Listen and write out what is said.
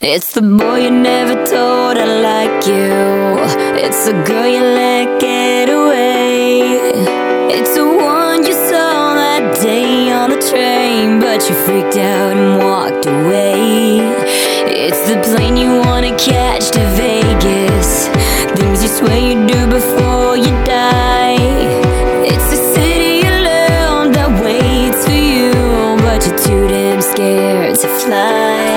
It's the boy you never told I like you. It's the girl you let get away. It's the one you saw that day on the train, but you freaked out and walked away. It's the plane you wanna catch to Vegas, things you swear you do before you die. It's the city you love that waits for you, but you're too damn scared to fly.